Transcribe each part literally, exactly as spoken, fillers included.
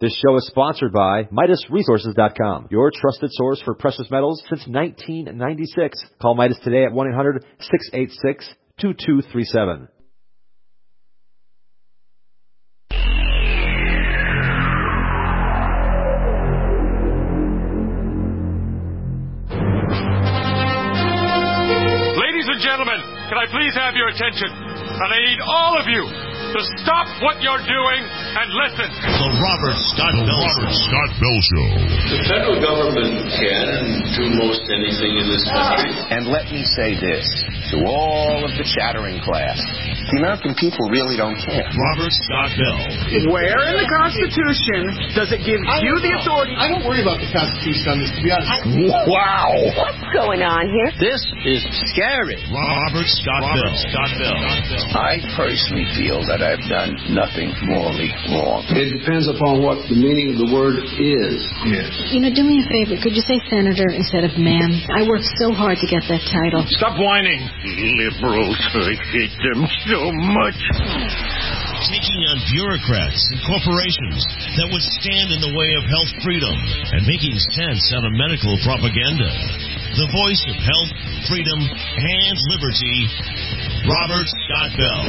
This show is sponsored by Midas Resources dot com, your trusted source for precious metals since nineteen ninety-six. Call Midas today at one eight hundred, six eight six, two two three seven. Ladies and gentlemen, can I please have your attention? And I need all of you to stop what you're doing and listen. The Robert Scott Bell Robert Scott Bell Show. The federal government can do most anything in this country. And let me say this to all of the chattering class. The American people really don't care. Robert Scott Bell. Where in the Constitution does it give you the authority? I don't worry about the Constitution on this, to be honest. Wow. What's going on here? This is scary. Robert Scott Robert Bell. Scott Bell. I personally feel that I've done nothing morally wrong. It depends upon what the meaning of the word is. Yes. You know, do me a favor. Could you say senator instead of ma'am? I worked so hard to get that title. Stop whining. Liberals, I hate them so much. Taking on bureaucrats and corporations that would stand in the way of health freedom and making sense out of medical propaganda. The voice of health, freedom, and liberty, Robert Scott Bell.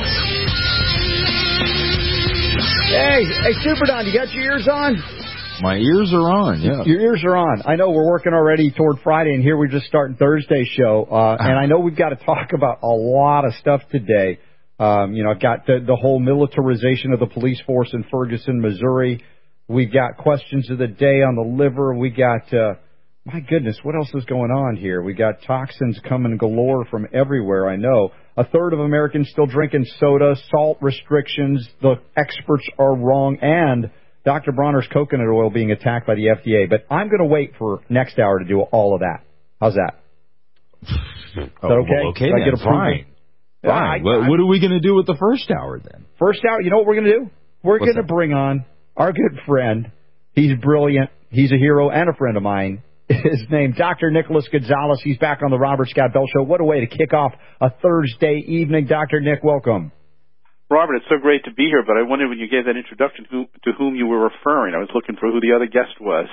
Hey, hey, Super Don, you got your ears on? My ears are on, yeah. Your ears are on. I know we're working already toward Friday, and here we're just starting Thursday's show. Uh, and I know we've got to talk about a lot of stuff today. Um, you know, I've got the, the whole militarization of the police force in Ferguson, Missouri. We've got questions of the day on the liver. We got, uh, my goodness, what else is going on here? We got toxins coming galore from everywhere, I know. A third of Americans still drinking soda, salt restrictions, the experts are wrong, and Doctor Bronner's coconut oil being attacked by the F D A. But I'm going to wait for next hour to do all of that. How's that? Is that oh, okay? Well, okay, Did I then. get approval? Fine. Fine. Yeah, I, what, what are we going to do with the first hour, then? First hour, you know what we're going to do? We're going to that? bring on our good friend. He's brilliant. He's a hero and a friend of mine. His name, Doctor Nicholas Gonzalez. He's back on the Robert Scott Bell Show. What a way to kick off a Thursday evening. Doctor Nick, welcome. Robert, it's so great to be here, but I wondered when you gave that introduction who, to whom you were referring. I was looking for who the other guest was.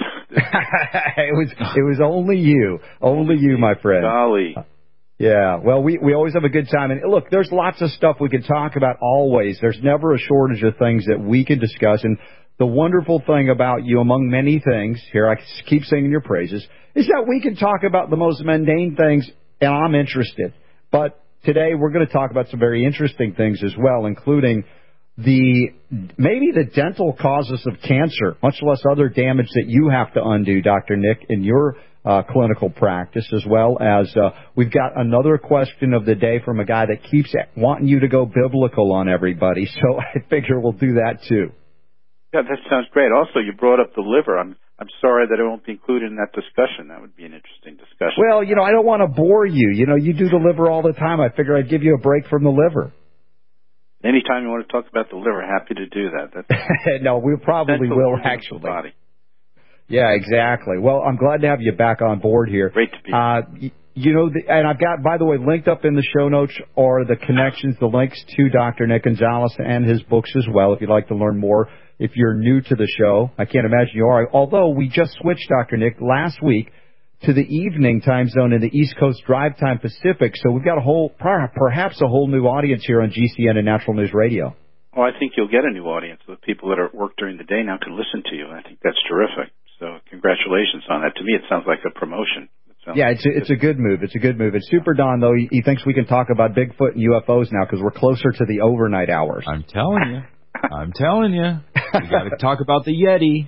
it was it was only you. Only you, my friend. Golly. Yeah, well, we, we always have a good time. And, look, there's lots of stuff we can talk about always. There's never a shortage of things that we can discuss. And the wonderful thing about you, among many things, here I keep singing your praises, is that we can talk about the most mundane things, and I'm interested. But today we're going to talk about some very interesting things as well, including the maybe the dental causes of cancer, much less other damage that you have to undo, Doctor Nick, in your uh, clinical practice, as well as uh, we've got another question of the day from a guy that keeps wanting you to go biblical on everybody. So I figure we'll do that too. Yeah, that sounds great. Also, you brought up the liver. I'm I'm sorry that it won't be included in that discussion. That would be an interesting discussion. Well, you know, I don't want to bore you. You know, you do the liver all the time. I figure I'd give you a break from the liver. Anytime you want to talk about the liver, happy to do that. That's no, we probably will, actually. Body. Yeah, exactly. Well, I'm glad to have you back on board here. Great to be uh, here. You know, the, and I've got, by the way, linked up in the show notes are the connections, the links to Doctor Nick Gonzalez and his books as well, if you'd like to learn more. If you're new to the show, I can't imagine you are, although we just switched, Doctor Nick, last week to the evening time zone in the East Coast Drive Time Pacific, so we've got a whole, perhaps a whole new audience here on G C N and Natural News Radio. Oh, I think you'll get a new audience. The people that are at work during the day now can listen to you. I think that's terrific. So congratulations on that. To me, it sounds like a promotion. It yeah, it's a, it's a good move. It's a good move. And Super Don, though, he, he thinks we can talk about Bigfoot and U F Os now because we're closer to the overnight hours. I'm telling you. I'm telling you. We got to talk about the Yeti.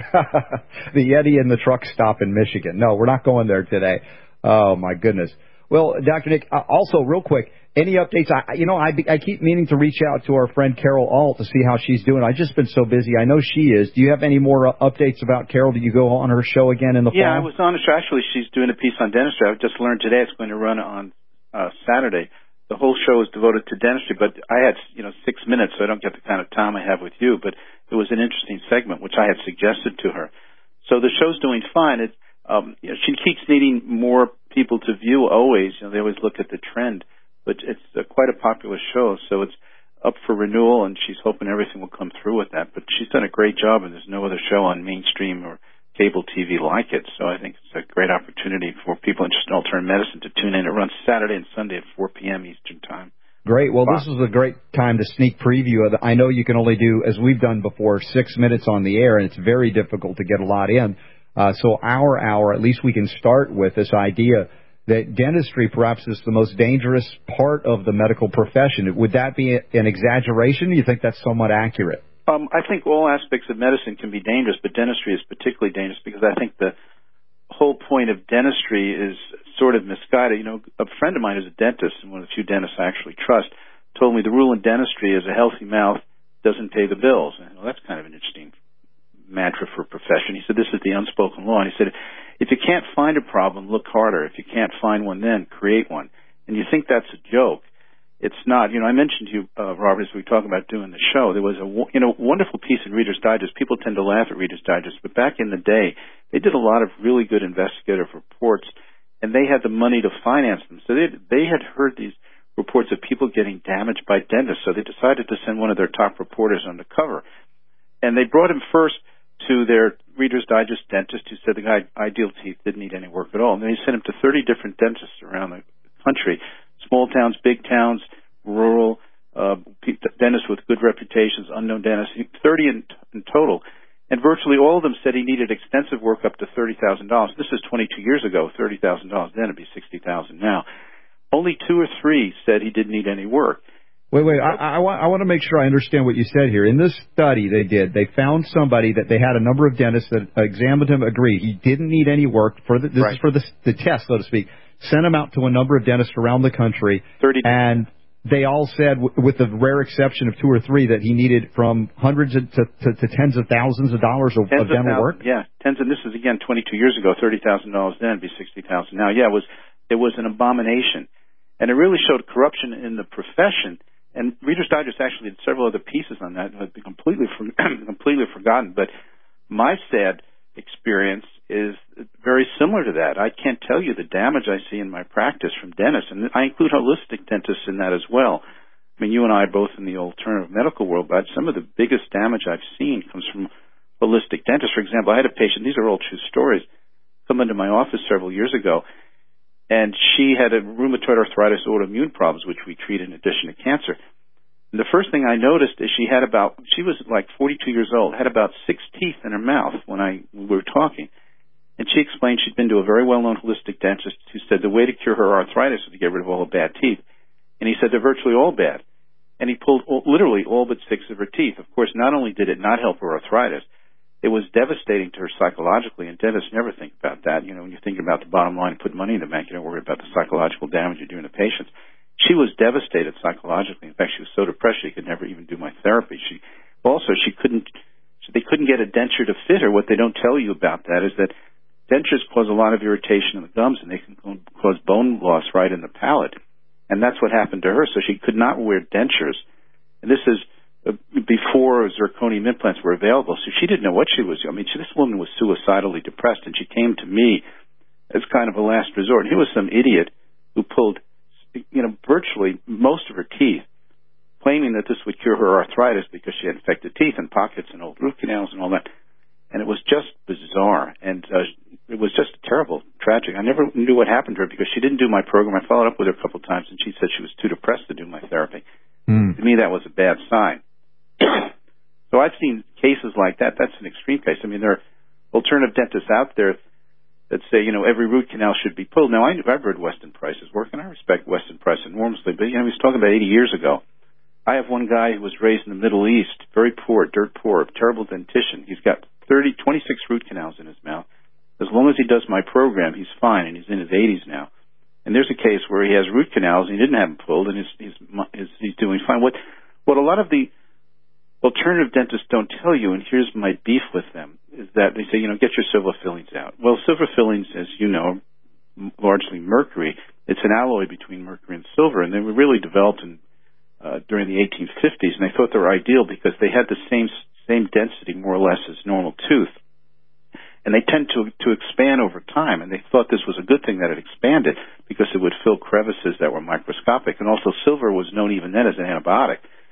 The Yeti and the truck stop in Michigan. No, we're not going there today. Oh, my goodness. Well, Doctor Nick, uh, also, real quick, any updates? I, you know, I, I keep meaning to reach out to our friend Carol Alt to see how she's doing. I've just been so busy. I know she is. Do you have any more uh, updates about Carol? Do you go on her show again in the yeah, fall? Yeah, I was on her show. Actually, she's doing a piece on dentistry. I've just learned today it's going to run on uh, Saturday. The whole show is devoted to dentistry, but I had, you know, six minutes, so I don't get the kind of time I have with you. But it was an interesting segment, which I had suggested to her. So the show's doing fine. It, um, you know, she keeps needing more people to view always. You know, they always look at the trend, but it's uh, quite a popular show. So it's up for renewal, and she's hoping everything will come through with that. But she's done a great job, and there's no other show on mainstream or cable T V like it. So I think it's a great opportunity for people interested in alternative medicine to tune in. It runs Saturday and Sunday at four p.m. Eastern Time. Great. Well, this is a great time to sneak preview of the, I know you can only do, as we've done before, six minutes on the air, and it's very difficult to get a lot in. Uh, so our hour, at least we can start with this idea that dentistry perhaps is the most dangerous part of the medical profession. Would that be an exaggeration? Do you think that's somewhat accurate? Um, I think all aspects of medicine can be dangerous, but dentistry is particularly dangerous because I think the whole point of dentistry is sort of misguided. You know, a friend of mine who's a dentist, and one of the few dentists I actually trust, told me the rule in dentistry is a healthy mouth doesn't pay the bills. And, well, that's kind of an interesting mantra for a profession. He said this is the unspoken law. And he said, if you can't find a problem, look harder. If you can't find one then, create one. And you think that's a joke. It's not. You know, I mentioned to you, uh, Robert, as we talk about doing the show, there was a you know wonderful piece in Reader's Digest. People tend to laugh at Reader's Digest, but back in the day, they did a lot of really good investigative reports, and they had the money to finance them. So they they had heard these reports of people getting damaged by dentists, so they decided to send one of their top reporters undercover. And they brought him first to their Reader's Digest dentist, who said the guy Ideal Teeth didn't need any work at all. And then they sent him to thirty different dentists around the country. Small towns, big towns, rural, uh, dentists with good reputations, unknown dentists, thirty in, in total. And virtually all of them said he needed extensive work up to thirty thousand dollars. This is twenty-two years ago, thirty thousand dollars. Then it'd be sixty thousand dollars now. Only two or three said he didn't need any work. Wait, wait, I, I, want, I want to make sure I understand what you said here. In this study they did, they found somebody that they had a number of dentists that examined him, agreed he didn't need any work. For the, this right. is for the, the test, so to speak. Sent him out to a number of dentists around the country, thirty and they all said, w- with the rare exception of two or three, that he needed from hundreds of, to, to, to tens of thousands of dollars of, of dental of work. Yeah, tens, and this is again twenty-two years ago, thirty thousand dollars then, it'd be sixty thousand now. Yeah, it was it was an abomination, and it really showed corruption in the profession. And Reader's Digest actually did several other pieces on that that have been completely for, completely forgotten. But my sad experience is very similar to that. I can't tell you the damage I see in my practice from dentists, and I include holistic dentists in that as well. I mean, you and I are both in the alternative medical world, but some of the biggest damage I've seen comes from holistic dentists. For example, I had a patient, these are all true stories, come into my office several years ago, and she had a rheumatoid arthritis autoimmune problems, which we treat in addition to cancer. And the first thing I noticed is she had about, she was like forty-two years old, had about six teeth in her mouth when I we were talking. And she explained she'd been to a very well-known holistic dentist who said the way to cure her arthritis was to get rid of all the bad teeth. And he said they're virtually all bad. And he pulled all, literally all but six of her teeth. Of course, not only did it not help her arthritis, it was devastating to her psychologically, and dentists never think about that. You know, when you think about the bottom line and put money in the bank, you don't worry about the psychological damage you're doing to patients. She was devastated psychologically. In fact, she was so depressed she could never even do my therapy. She also, she couldn't, they couldn't get a denture to fit her. What they don't tell you about that is that dentures cause a lot of irritation in the gums, and they can cause bone loss right in the palate. And that's what happened to her. So she could not wear dentures. And this is before zirconium implants were available, so she didn't know what she was. I mean, she, this woman was suicidally depressed, and she came to me as kind of a last resort. Here was some idiot who pulled, you know, virtually most of her teeth, claiming that this would cure her arthritis because she had infected teeth and pockets and old root canals and all that. And it was just bizarre, and uh, it was just terrible, tragic. I never knew what happened to her because she didn't do my program. I followed up with her a couple of times, and she said she was too depressed to do my therapy. Mm. To me, that was a bad sign. So I've seen cases like that. That's an extreme case. I mean, there are alternative dentists out there that say, you know, every root canal should be pulled. Now, I, I've read Weston Price's work, and I respect Weston Price enormously, but, you know, he was talking about eighty years ago. I have one guy who was raised in the Middle East, very poor, dirt poor, terrible dentition. He's got thirty, twenty-six root canals in his mouth. As long as he does my program, he's fine, and he's in his eighties now. And there's a case where he has root canals, and he didn't have them pulled, and he's, he's, he's, he's doing fine. What, what a lot of the alternative dentists don't tell you, and here's my beef with them, is that they say, you know, get your silver fillings out. Well, silver fillings, as you know, largely mercury. It's an alloy between mercury and silver, and they were really developed in, uh, during the eighteen fifties, and they thought they were ideal because they had the same same density, more or less, as normal tooth. And they tend to to expand over time, and they thought this was a good thing that it expanded because it would fill crevices that were microscopic. And also silver was known even then as an antibiotic.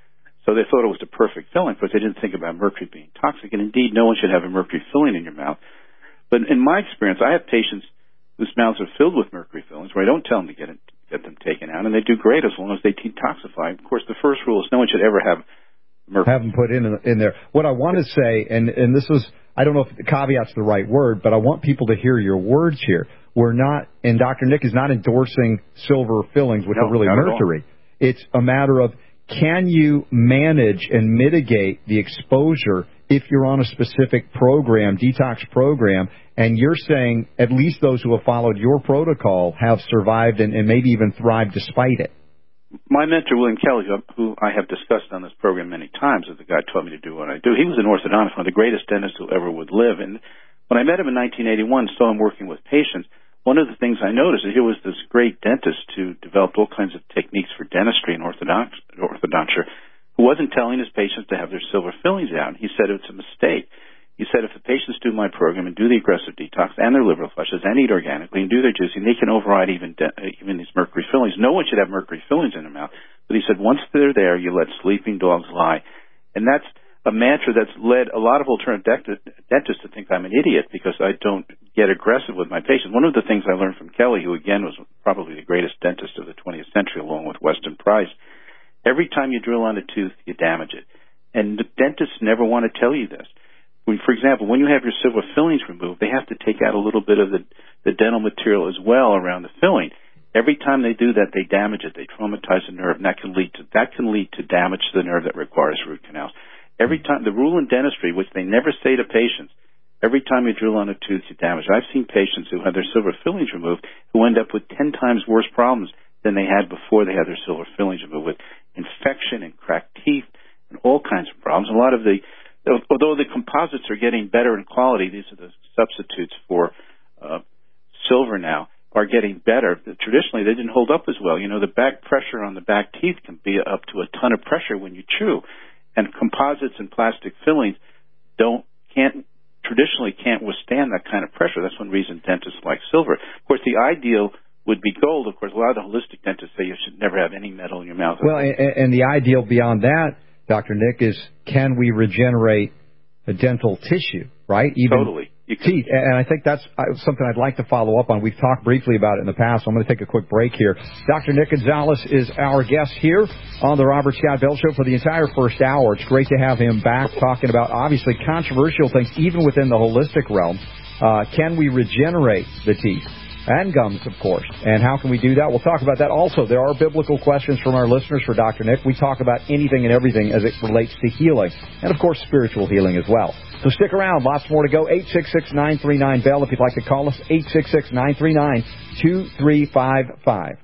So they thought it was the perfect filling, but they didn't think about mercury being toxic. And indeed, no one should have a mercury filling in your mouth. But in my experience, I have patients whose mouths are filled with mercury fillings where I don't tell them to get it, get them taken out, and they do great as long as they detoxify. Of course, the first rule is no one should ever have mercury. Have them put in in there. What I want to say, and and this is, I don't know if the caveat's the right word, but I want people to hear your words here. We're not, and Doctor Nick is not endorsing silver fillings, which no, are really mercury. It's a matter of, can you manage and mitigate the exposure if you're on a specific program, detox program, and you're saying at least those who have followed your protocol have survived and, and maybe even thrived despite it? My mentor, William Kelly, who I have discussed on this program many times, is the guy who taught me to do what I do. He was an orthodontist, one of the greatest dentists who ever would live. And when I met him in nineteen eighty-one, saw him working with patients, one of the things I noticed is here was this great dentist who developed all kinds of techniques for dentistry and orthodonture, who wasn't telling his patients to have their silver fillings out. He said it's a mistake. He said if the patients do my program and do the aggressive detox and their liver flushes and eat organically and do their juicing, they can override even de- even these mercury fillings. No one should have mercury fillings in their mouth. But he said once they're there, you let sleeping dogs lie. And that's a mantra that's led a lot of alternative dentists to think I'm an idiot because I don't get aggressive with my patients. One of the things I learned from Kelly, who again was probably the greatest dentist of the twentieth century along with Weston Price, every time you drill on a tooth, you damage it. And the dentists never want to tell you this. When, for example, when you have your silver fillings removed, they have to take out a little bit of the, the dental material as well around the filling. Every time they do that, they damage it. They traumatize the nerve, and that can lead to that can lead to damage to the nerve that requires root canals. Every time, the rule in dentistry, which they never say to patients, every time you drill on a tooth, you damage. I've seen patients who had their silver fillings removed who end up with ten times worse problems than they had before they had their silver fillings removed, with infection and cracked teeth and all kinds of problems. A lot of the, although the composites are getting better in quality, these are the substitutes for uh, silver now, are getting better. Traditionally, they didn't hold up as well. You know, the back pressure on the back teeth can be up to a ton of pressure when you chew. And composites and plastic fillings don't can't traditionally can't withstand that kind of pressure. That's one reason dentists like silver. Of course, the ideal would be gold. Of course, a lot of the holistic dentists say you should never have any metal in your mouth. Well, and, and the ideal beyond that, Doctor Nick, is can we regenerate a dental tissue, right? Even totally. Teeth, and I think that's something I'd like to follow up on. We've talked briefly about it in the past, so I'm going to take a quick break here. Doctor Nick Gonzalez is our guest here on the Robert Scott Bell Show for the entire first hour. It's great to have him back talking about, obviously, controversial things, even within the holistic realm. Uh, can we regenerate the teeth? And gums, of course. And how can we do that? We'll talk about that. Also, there are biblical questions from our listeners for Doctor Nick. We talk about anything and everything as it relates to healing. And, of course, spiritual healing as well. So stick around. Lots more to go. eight six six, nine three nine, B E L L if you'd like to call us. eight six six, nine three nine, two three five five.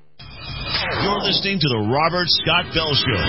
You're listening to the Robert Scott Bell Show.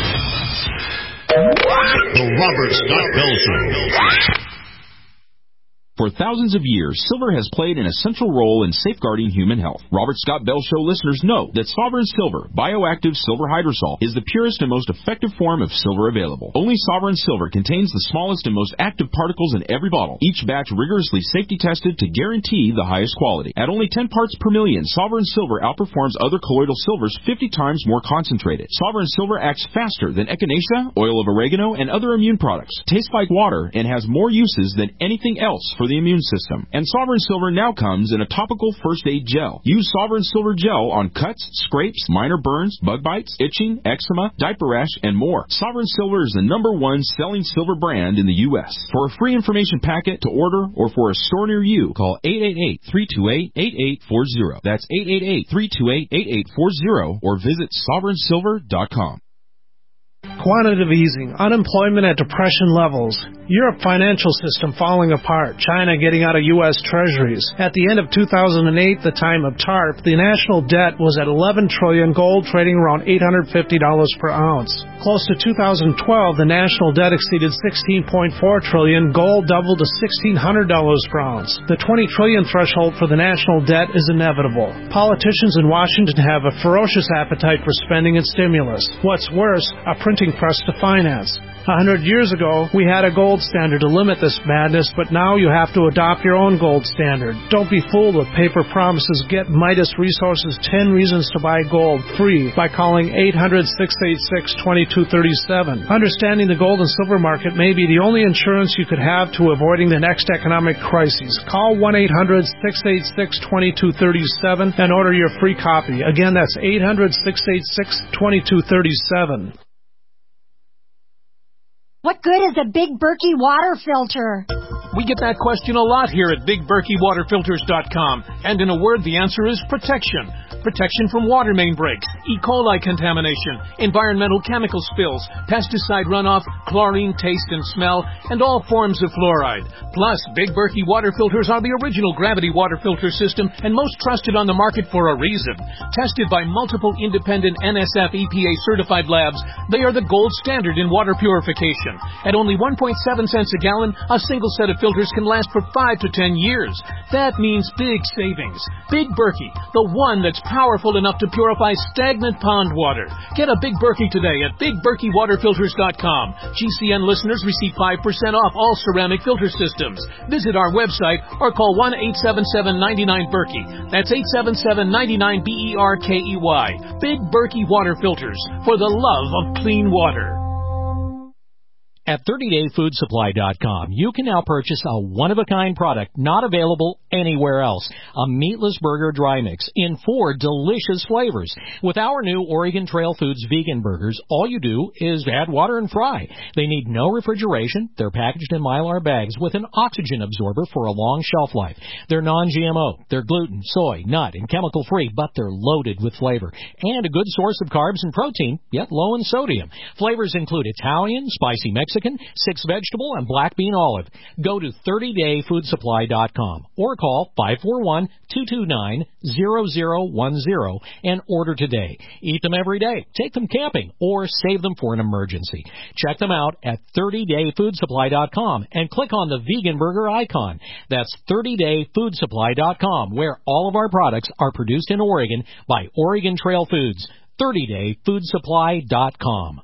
The Robert Scott Bell Show. For thousands of years, silver has played an essential role in safeguarding human health. Robert Scott Bell Show listeners know that Sovereign Silver, bioactive silver hydrosol, is the purest and most effective form of silver available. Only Sovereign Silver contains the smallest and most active particles in every bottle, each batch rigorously safety tested to guarantee the highest quality. At only ten parts per million, Sovereign Silver outperforms other colloidal silvers fifty times more concentrated. Sovereign Silver acts faster than echinacea, oil of oregano, and other immune products, tastes like water, and has more uses than anything else for the immune system. And Sovereign Silver now comes in a topical first aid gel. Use Sovereign Silver gel on cuts, scrapes, minor burns, bug bites, itching, eczema, diaper rash, and more. Sovereign Silver is the number one selling silver brand in the U S For a free information packet to order or for a store near you, call eight eight eight, three two eight, eight eight four zero. That's eight eight eight, three two eight, eight eight four zero or visit sovereign silver dot com. Quantitative easing, unemployment at depression levels, Europe financial system falling apart, China getting out of U S treasuries. At the end of two thousand eight, the time of TARP, the national debt was at eleven trillion dollars, gold trading around eight hundred fifty dollars per ounce. Close to two thousand twelve, the national debt exceeded sixteen point four trillion dollars, gold doubled to sixteen hundred dollars per ounce. The twenty trillion dollars threshold for the national debt is inevitable. Politicians in Washington have a ferocious appetite for spending and stimulus. What's worse, a printing press to finance. A hundred years ago, we had a gold standard to limit this madness, but now you have to adopt your own gold standard. Don't be fooled with paper promises. Get Midas Resources ten Reasons to Buy Gold free by calling eight hundred, six eight six, two two three seven. Understanding the gold and silver market may be the only insurance you could have to avoiding the next economic crisis. Call one eight hundred, six eight six, two two three seven and order your free copy. Again, that's eight hundred, six eight six, two two three seven. What good is a Big Berkey water filter? We get that question a lot here at Big Berkey Water Filters dot com. And in a word, the answer is protection. Protection from water main breaks, E. coli contamination, environmental chemical spills, pesticide runoff, chlorine taste and smell, and all forms of fluoride. Plus, Big Berkey water filters are the original gravity water filter system and most trusted on the market for a reason. Tested by multiple independent N S F E P A certified labs, they are the gold standard in water purification. At only one point seven cents a gallon, a single set of filters can last for five to ten years. That means big savings. Big Berkey, the one that's powerful enough to purify stagnant pond water. Get a Big Berkey today at Big Berkey Water Filters dot com. G C N listeners receive five percent off all ceramic filter systems. Visit our website or call one eight seven seven, nine nine, Berkey. That's eight seven seven, nine nine, B E R K E Y. Big Berkey Water Filters, for the love of clean water. At thirty day food supply dot com, you can now purchase a one-of-a-kind product not available anywhere else. A meatless burger dry mix in four delicious flavors. With our new Oregon Trail Foods vegan burgers, all you do is add water and fry. They need no refrigeration. They're packaged in Mylar bags with an oxygen absorber for a long shelf life. They're non G M O. They're gluten, soy, nut, and chemical-free, but they're loaded with flavor. And a good source of carbs and protein, yet low in sodium. Flavors include Italian, spicy Mexican, six vegetable, and black bean olive. Go to thirty day food supply dot com or call five four one, two two nine, zero zero one zero and order today. Eat them every day, take them camping, or save them for an emergency. Check them out at thirty day food supply dot com and click on the vegan burger icon. That's thirty day food supply dot com, where all of our products are produced in Oregon by Oregon Trail Foods. thirty day food supply dot com.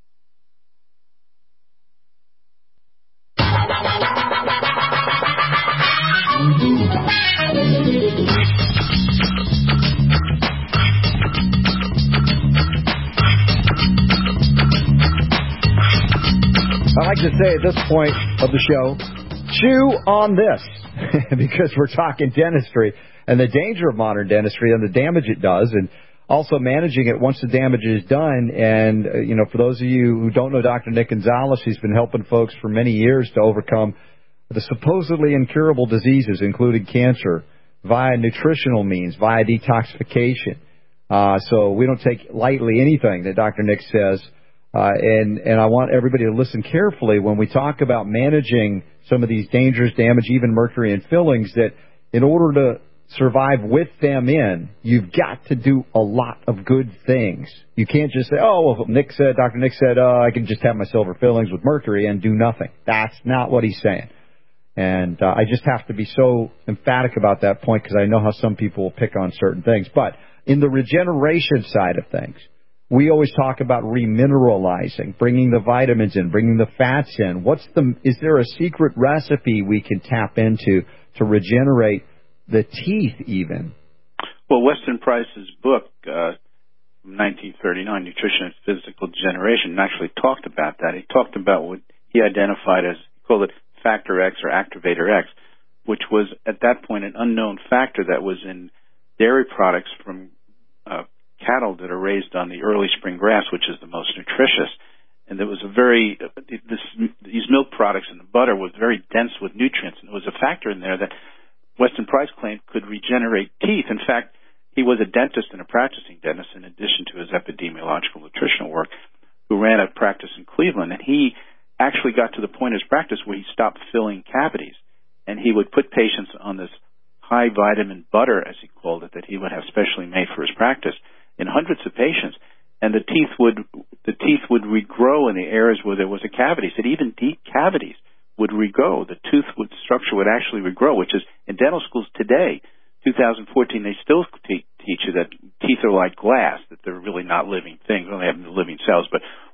I like to say at this point of the show, chew on this, because we're talking dentistry and the danger of modern dentistry and the damage it does, and also managing it once the damage is done. And, uh, you know, for those of you who don't know Doctor Nick Gonzalez, he's been helping folks for many years to overcome the supposedly incurable diseases, including cancer, via nutritional means, via detoxification. Uh, so we don't take lightly anything that Doctor Nick says. Uh, and, and I want everybody to listen carefully when we talk about managing some of these dangerous damage, even mercury and fillings, that in order to survive with them in, you've got to do a lot of good things. You can't just say, oh, well, Nick said, Doctor Nick said, uh, I can just have my silver fillings with mercury and do nothing. That's not what he's saying. And uh, I just have to be so emphatic about that point, because I know how some people will pick on certain things. But in the regeneration side of things, we always talk about remineralizing, bringing the vitamins in, bringing the fats in. What's the? Is there a secret recipe we can tap into to regenerate the teeth even? Well, Weston Price's book, uh, from nineteen thirty-nine, Nutrition and Physical Degeneration, actually talked about that. He talked about what he identified as, he called it Factor X or Activator X, which was at that point an unknown factor that was in dairy products from uh, cattle that are raised on the early spring grass, which is the most nutritious. And there was a very, this, these milk products and the butter was very dense with nutrients, and there was a factor in there that Weston Price claimed could regenerate teeth. In fact, he was a dentist and a practicing dentist in addition to his epidemiological nutritional work, who ran a practice in Cleveland. And he actually got to the point in his practice where he stopped filling cavities, and he would put patients on this high vitamin butter, as he called it, that he would have specially made for his practice, in hundreds of patients, and the teeth would the teeth would regrow in the areas where there was a cavity. He said even deep cavities would regrow. The tooth would, structure would actually regrow, which is in dental schools today, two thousand fourteen, they still te- teach you that teeth are like glass, that they're really not living things. They only have living cells. But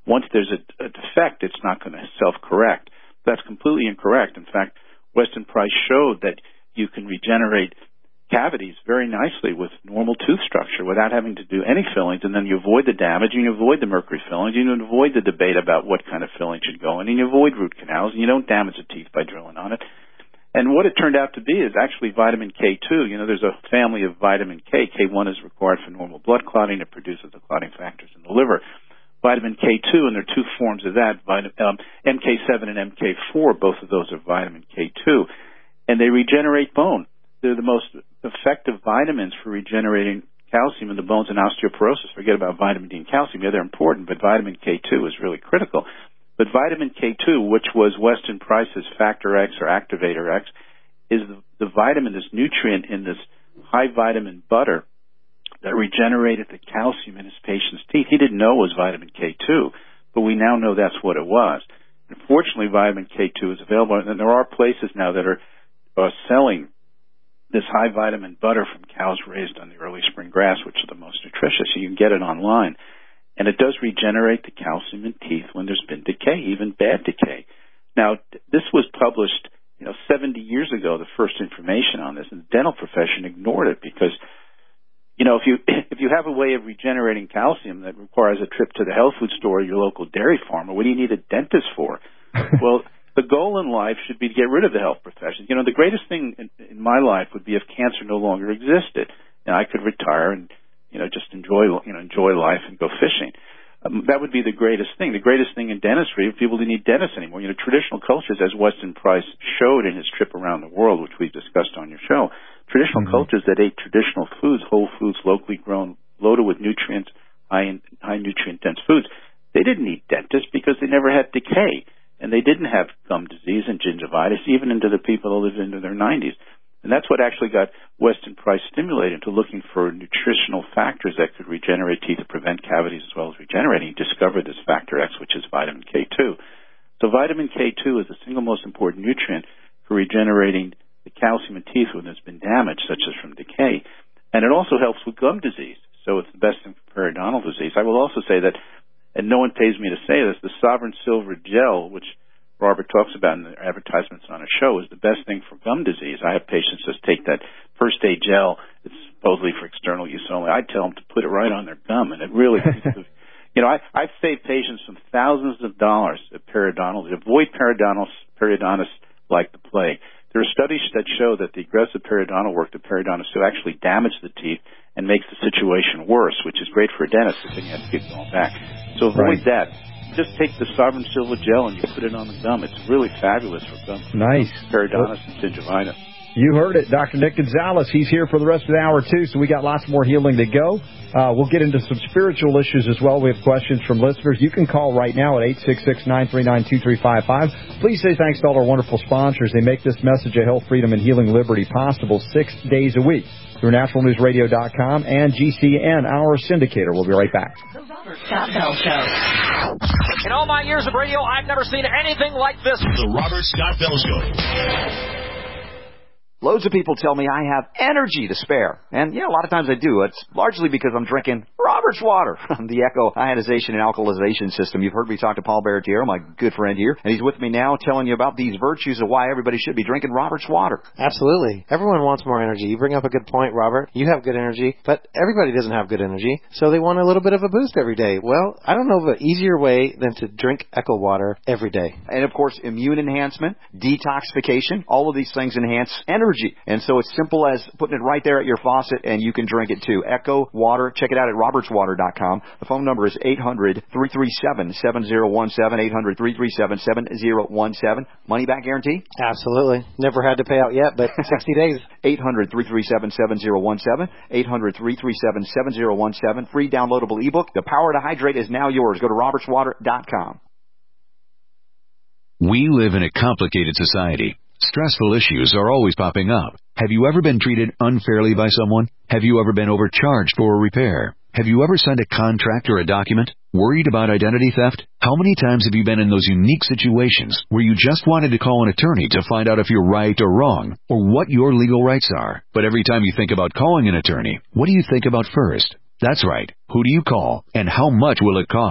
once there's a, a defect, it's not going to self-correct. That's completely incorrect. In fact, Weston Price showed that you can regenerate cavities very nicely with normal tooth structure without having to do any fillings, and then you avoid the damage, and you avoid the mercury fillings, and you avoid the debate about what kind of filling should go in, and you avoid root canals, and you don't damage the teeth by drilling on it. And what it turned out to be is actually vitamin K two. You know, there's a family of vitamin K. K one is required for normal blood clotting. It produces the clotting factors in the liver. Vitamin K two, and there are two forms of that, vitamin, um, M K seven and M K four, both of those are vitamin K two. And they regenerate bone. They're the most effective vitamins for regenerating calcium in the bones and osteoporosis. Forget about vitamin D and calcium. Yeah, they're important, but vitamin K two is really critical. But vitamin K two, which was Weston Price's Factor X or Activator X, is the, the vitamin, this nutrient in this high vitamin butter that regenerated the calcium in his patient's teeth. He didn't know it was vitamin K two, but we now know that's what it was. Unfortunately, vitamin K two is available, and there are places now that are uh, selling this high vitamin butter from cows raised on the early spring grass, which are the most nutritious. You can get it online. And it does regenerate the calcium in teeth when there's been decay, even bad decay. Now, this was published, you know, seventy years ago, the first information on this, and the dental profession ignored it because, you know, if you if you have a way of regenerating calcium that requires a trip to the health food store or your local dairy farmer, what do you need a dentist for? Well, the goal in life should be to get rid of the health profession. You know, the greatest thing in, in my life would be if cancer no longer existed, and I could retire and, you know, just enjoy, you know, enjoy life and go fishing. Um, that would be the greatest thing. The greatest thing in dentistry, if people didn't need dentists anymore. You know, traditional cultures, as Weston Price showed in his trip around the world, which we discussed on your show, traditional mm-hmm. cultures that ate traditional foods, whole foods, locally grown, loaded with nutrients, high in, high nutrient dense foods, they didn't need dentists because they never had decay. And they didn't have gum disease and gingivitis, even into the people who lived into their nineties. And that's what actually got Weston Price stimulated into looking for nutritional factors that could regenerate teeth and prevent cavities as well as regenerating. He discovered this factor X, which is vitamin K two. So vitamin K two is the single most important nutrient for regenerating the calcium in teeth when there's been damage, such as from decay. And it also helps with gum disease. So it's the best thing for periodontal disease. I will also say that, and no one pays me to say this, the Sovereign Silver Gel, which Robert talks about in the advertisements on a show, is the best thing for gum disease. I have patients just take that first aid gel. It's supposedly for external use only. I tell them to put it right on their gum, and it really, you know, I, I've saved patients from thousands of dollars at periodontal. Avoid periodontal, periodontists like the plague. There are studies that show that the aggressive periodontal work the periodontists do actually damage the teeth and makes the situation worse, which is great for a dentist because then you have to keep going back. So avoid right. that. Just take the Sovereign Silver Gel and you put it on the gum. It's really fabulous for gum. Nice. Periodontitis and gingivitis. You heard it, Doctor Nick Gonzalez. He's here for the rest of the hour, too, so we got lots more healing to go. Uh, we'll get into some spiritual issues as well. We have questions from listeners. You can call right now at eight six six, nine three nine, two three five five. Please say thanks to all our wonderful sponsors. They make this message of health, freedom, and healing liberty possible six days a week through National News Radio dot com and G C N, our syndicator. We'll be right back. The Robert Scott Bell Show. In all my years of radio, I've never seen anything like this. The Robert Scott Bell Show. Loads of people tell me I have energy to spare. And, yeah, a lot of times I do. It's largely because I'm drinking Robert's water, the Echo ionization and alkalization system. You've heard me talk to Paul Baratiero, my good friend here, and he's with me now telling you about these virtues of why everybody should be drinking Robert's water. Absolutely. Everyone wants more energy. You bring up a good point, Robert. You have good energy, but everybody doesn't have good energy, so they want a little bit of a boost every day. Well, I don't know of an easier way than to drink Echo water every day. And, of course, immune enhancement, detoxification, all of these things enhance energy. And so it's simple as putting it right there at your faucet, and you can drink it too. Echo Water. Check it out at roberts water dot com. The phone number is eight hundred, three three seven, seven zero one seven, eight hundred, three three seven, seven zero one seven. Money back guarantee? Absolutely. Never had to pay out yet, but sixty days. eight hundred, three three seven, seven zero one seven. eight hundred, three three seven, seven zero one seven. Free downloadable ebook. The Power to Hydrate is now yours. Go to roberts water dot com. We live in a complicated society. Stressful issues are always popping up. Have you ever been treated unfairly by someone? Have you ever been overcharged for a repair? Have you ever signed a contract or a document? Worried about identity theft? How many times have you been in those unique situations where you just wanted to call an attorney to find out if you're right or wrong, or what your legal rights are? But every time you think about calling an attorney, what do you think about first? That's right. Who do you call, and how much will it cost?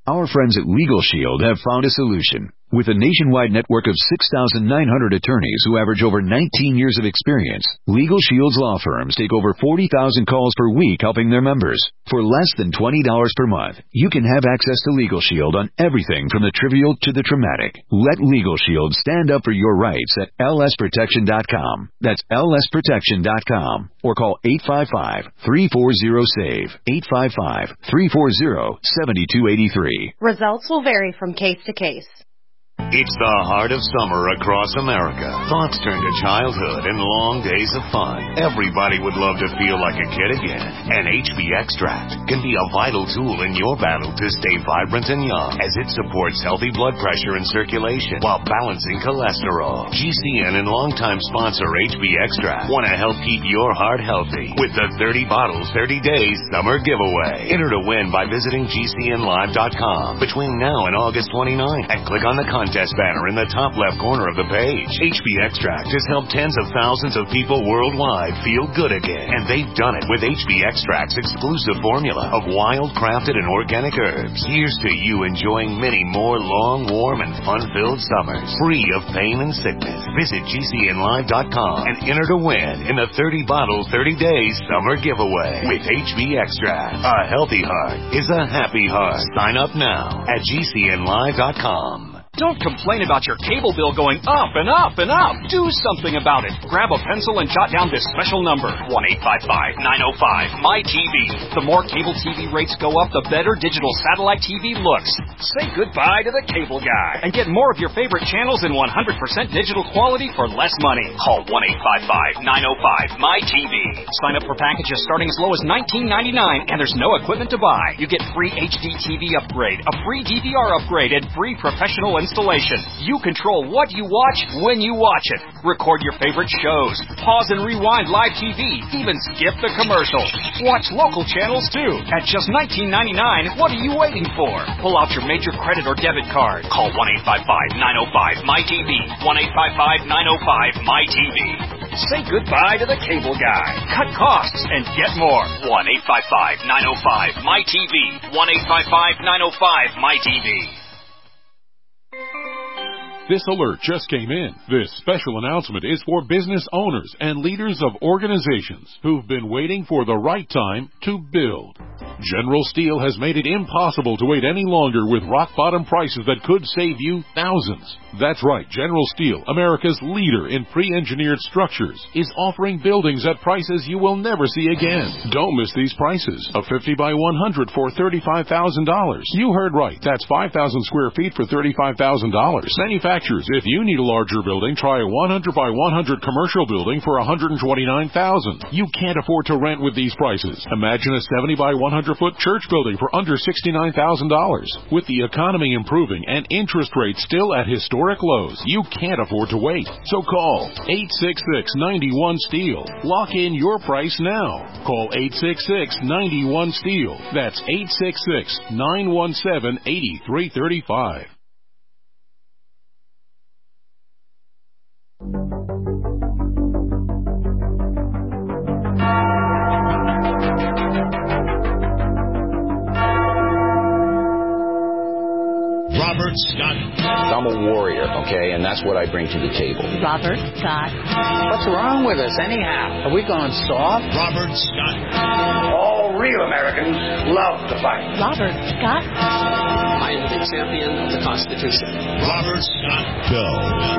Our friends at Legal Shield have found a solution. With a nationwide network of six thousand nine hundred attorneys who average over nineteen years of experience, Legal Shield's law firms take over forty thousand calls per week helping their members. For less than twenty dollars per month, you can have access to Legal Shield on everything from the trivial to the traumatic. Let Legal Shield stand up for your rights at L S protection dot com. That's L S protection dot com. Or call eight five five, three four zero, S A V E, eight five five, three four zero, seven two eight three. Results will vary from case to case. It's the heart of summer across America. Thoughts turn to childhood and long days of fun. Everybody would love to feel like a kid again. And H B Extract can be a vital tool in your battle to stay vibrant and young, as it supports healthy blood pressure and circulation while balancing cholesterol. G C N and longtime sponsor H B Extract want to help keep your heart healthy with the thirty bottles, thirty days summer giveaway. Enter to win by visiting G C N live dot com between now and August twenty-ninth and click on the contest banner in the top left corner of the page. H B Extract has helped tens of thousands of people worldwide feel good again, and they've done it with H B Extract's exclusive formula of wild, crafted, and organic herbs. Here's to you enjoying many more long, warm, and fun-filled summers, free of pain and sickness. Visit G C N live dot com and enter to win in the thirty bottles, thirty days summer giveaway with H B Extract. A healthy heart is a happy heart. Sign up now at G C N live dot com. Don't complain about your cable bill going up and up and up. Do something about it. Grab a pencil and jot down this special number, one eight five five, nine oh five, M Y T V. The more cable T V rates go up, the better digital satellite T V looks. Say goodbye to the cable guy and get more of your favorite channels in one hundred percent digital quality for less money. Call one eight five five, nine oh five, M Y T V. Sign up for packages starting as low as nineteen ninety-nine, and there's no equipment to buy. You get free H D T V upgrade, a free D V R upgrade, and free professional installation. You control what you watch when you watch it. Record your favorite shows. Pause and rewind live T V. Even skip the commercials. Watch local channels too. At just nineteen ninety-nine, what are you waiting for? Pull out your major credit or debit card. Call one eight five five, nine oh five, M Y T V. one eight five five, nine oh five, M Y T V. Say goodbye to the cable guy. Cut costs and get more. one eight five five, nine oh five, M Y T V. one eight five five, nine oh five, M Y T V. This alert just came in. This special announcement is for business owners and leaders of organizations who've been waiting for the right time to build. General Steel has made it impossible to wait any longer with rock-bottom prices that could save you thousands. That's right, General Steel, America's leader in pre-engineered structures, is offering buildings at prices you will never see again. Don't miss these prices. A fifty by one hundred for thirty-five thousand dollars. You heard right. That's five thousand square feet for thirty-five thousand dollars. Manufacturers, if you need a larger building, try a one hundred by one hundred commercial building for one hundred twenty-nine thousand dollars. You can't afford to rent with these prices. Imagine a seventy by one hundred foot church building for under sixty-nine thousand dollars. With the economy improving and interest rates still at historic lows, you can't afford to wait. So call eight six six, nine one, STEEL. Lock in your price now. Call eight six six, nine one, STEEL. That's eight six six, nine one seven, eight three three five. Robert Scott. I'm a warrior, okay, and that's what I bring to the table. Robert Scott. What's wrong with us, anyhow? Are we going soft? Robert Scott. All real Americans love to fight. Robert Scott. I am the champion of the Constitution. Robert Scott Bell.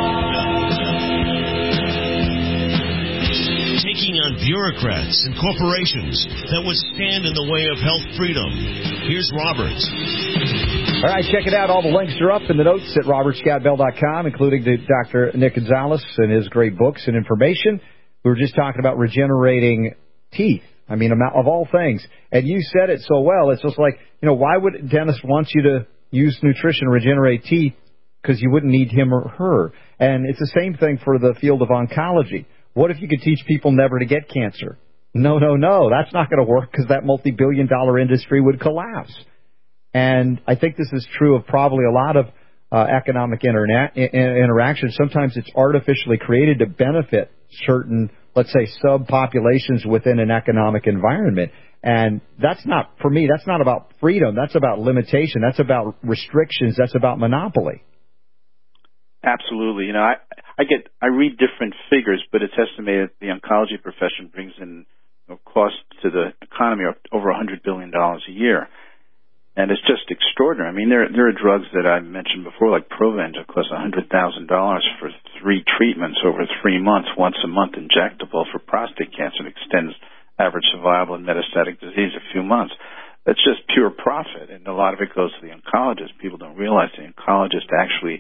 Taking on bureaucrats and corporations that would stand in the way of health freedom. Here's Robert. All right, check it out. All the links are up in the notes at robert scott bell dot com, including to Doctor Nick Gonzalez and his great books and information. We were just talking about regenerating teeth. I mean, of all things. And you said it so well. It's just like, you know, why would a dentist want you to use nutrition to regenerate teeth? Because you wouldn't need him or her. And it's the same thing for the field of oncology. What if you could teach people never to get cancer? No, no, no. That's not going to work because that multi-billion dollar industry would collapse. And I think this is true of probably a lot of uh, economic interna- interaction. Sometimes it's artificially created to benefit certain, let's say, subpopulations within an economic environment. And that's not, for me, that's not about freedom. That's about limitation. That's about restrictions. That's about monopoly. Absolutely. You know, I, I get, I read different figures, but it's estimated the oncology profession brings in you know, cost to the economy of over one hundred billion dollars a year. And it's just extraordinary. I mean, there, there are drugs that I mentioned before, like Provenge, that costs one hundred thousand dollars for three treatments over three months, once a month injectable for prostate cancer. It extends average survival in metastatic disease a few months. That's just pure profit, and a lot of it goes to the oncologist. People don't realize the oncologist actually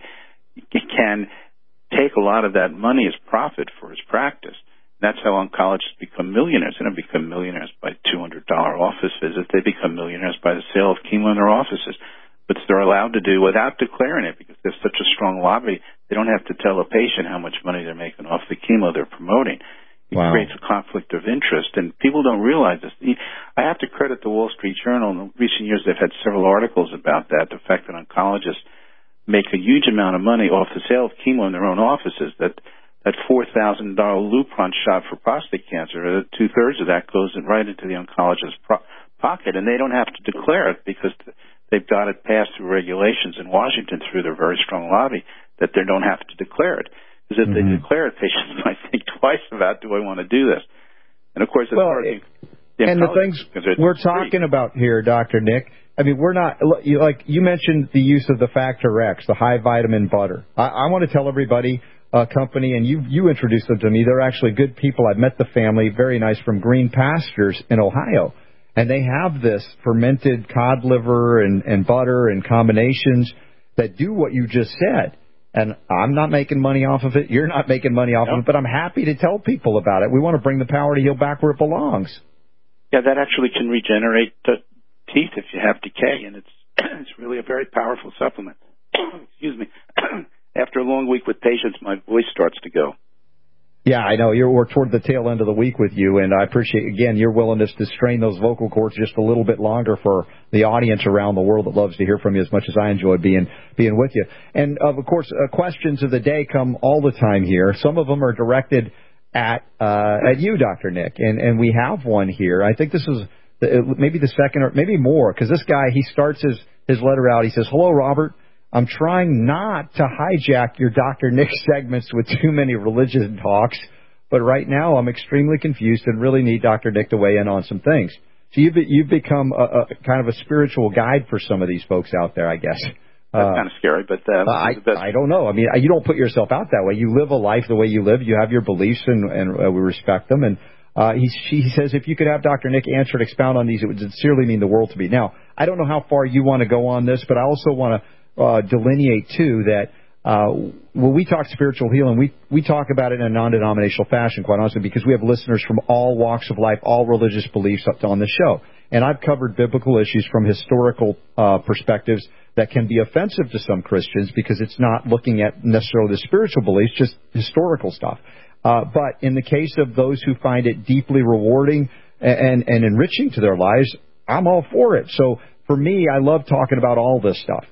can take a lot of that money as profit for his practice. That's how oncologists become millionaires. They don't become millionaires by two hundred dollars office visits. They become millionaires by the sale of chemo in their offices. But they're allowed to do without declaring it because there's such a strong lobby. They don't have to tell a patient how much money they're making off the chemo they're promoting. It wow. creates a conflict of interest, and people don't realize this. I have to credit the Wall Street Journal. In recent years, they've had several articles about that, the fact that oncologists make a huge amount of money off the sale of chemo in their own offices, that that four thousand dollars Lupron shot for prostate cancer, uh, two-thirds of that goes in right into the oncologist's pro- pocket, and they don't have to declare it because they've got it passed through regulations in Washington through their very strong lobby that they don't have to declare it. Because if mm-hmm. they declare it, patients might think twice about, do I want to do this? And, of course, it's well, hard. It, the and the things we're talking free. about here, Doctor Nick, I mean, we're not, like you mentioned the use of the Factor X, the high vitamin butter. I, I want to tell everybody, a company, and you you introduced them to me, they're actually good people. I've met the family, very nice, from Green Pastures in Ohio. And they have this fermented cod liver and, and butter and combinations that do what you just said. And I'm not making money off of it. You're not making money off nope. of it, but I'm happy to tell people about it. We want to bring the power to heal back where it belongs. Yeah, that actually can regenerate the teeth if you have decay, and it's it's really a very powerful supplement. Excuse me. After a long week with patients, my voice starts to go. Yeah, I know. You're we're toward the tail end of the week with you, and I appreciate, again, your willingness to strain those vocal cords just a little bit longer for the audience around the world that loves to hear from you as much as I enjoy being being with you. And, uh, of course, uh, questions of the day come all the time here. Some of them are directed at uh, at you, Doctor Nick, and, and we have one here. I think this is the, maybe the second or maybe more, because this guy, he starts his, his letter out. He says, "Hello, Robert. I'm trying not to hijack your Doctor Nick segments with too many religion talks, but right now I'm extremely confused and really need Doctor Nick to weigh in on some things." So you've, you've become a, a kind of a spiritual guide for some of these folks out there, I guess. That's uh, kind of scary, but uh, I, the best. I don't know. I mean, you don't put yourself out that way. You live a life the way you live. You have your beliefs, and, and uh, we respect them. And uh, he, he says if you could have Doctor Nick answer and expound on these, it would sincerely mean the world to me. Now, I don't know how far you want to go on this, but I also want to Uh, delineate, too, that uh, when we talk spiritual healing, we, we talk about it in a non-denominational fashion, quite honestly, because we have listeners from all walks of life, all religious beliefs up on the show. And I've covered biblical issues from historical uh, perspectives that can be offensive to some Christians because it's not looking at necessarily the spiritual beliefs, just historical stuff. Uh, but in the case of those who find it deeply rewarding and, and enriching to their lives, I'm all for it. So for me, I love talking about all this stuff.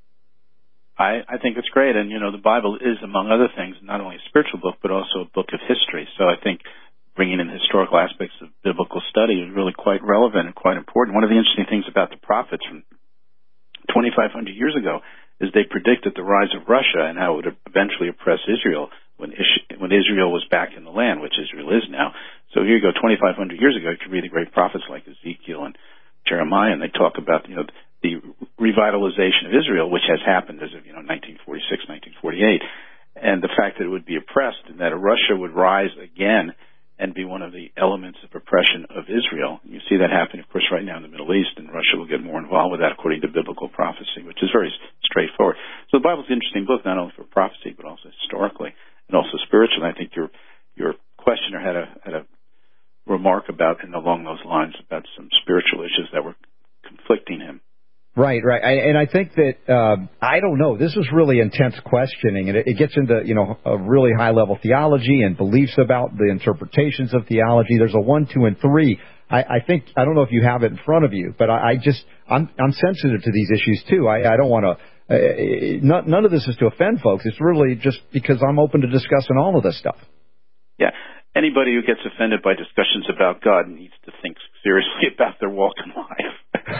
I, I think it's great. And, you know, the Bible is, among other things, not only a spiritual book, but also a book of history. So I think bringing in historical aspects of biblical study is really quite relevant and quite important. One of the interesting things about the prophets from twenty-five hundred years ago is they predicted the rise of Russia and how it would eventually oppress Israel when, when Israel was back in the land, which Israel is now. So here you go, twenty-five hundred years ago, you could read the great prophets like Ezekiel and Jeremiah, and they talk about, you know, the revitalization of Israel, which has happened as of, you know, nineteen forty-six, nineteen forty-eight, and the fact that it would be oppressed and that Russia would rise again and be one of the elements of oppression of Israel. You see that happen, of course, right now in the Middle East, and Russia will get more involved with that according to biblical prophecy, which is very straightforward. So the Bible's an interesting book, not only for prophecy, but also historically and also spiritually. I think your your questioner had a had a remark about, and along those lines, about some spiritual issues that were conflicting him. Right, right. I, and I think that, uh, I don't know, this is really intense questioning, and it, it gets into, you know, a really high-level theology and beliefs about the interpretations of theology. There's a one, two, and three. I, I think, I don't know if you have it in front of you, but I, I just, I'm, I'm sensitive to these issues, too. I, I don't want to uh, not, none of this is to offend folks. It's really just because I'm open to discussing all of this stuff. Yeah. Anybody who gets offended by discussions about God needs to think seriously about their walk in life.